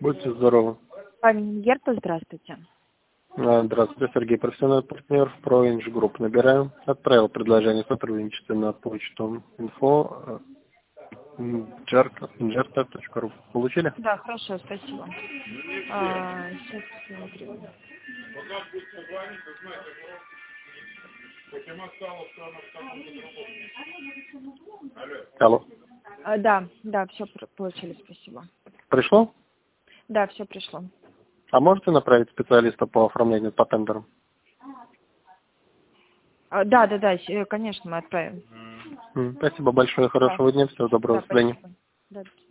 Будьте здоровы. Павел Герпа, здравствуйте. Здравствуйте, Сергей, профессиональный партнер ProInch Group. Набираем. Отправил предложение сотрудничества на почту info@injerta.ru. Получили? Да, хорошо, спасибо. Сейчас смотрю. Алло. Да, все получили, спасибо. Пришло? Да, все пришло. А можете направить специалиста по оформлению по тендеру? Да, конечно, мы отправим. Спасибо большое, хорошего дня, всего доброго, Да, до свидания. спасибо. Да,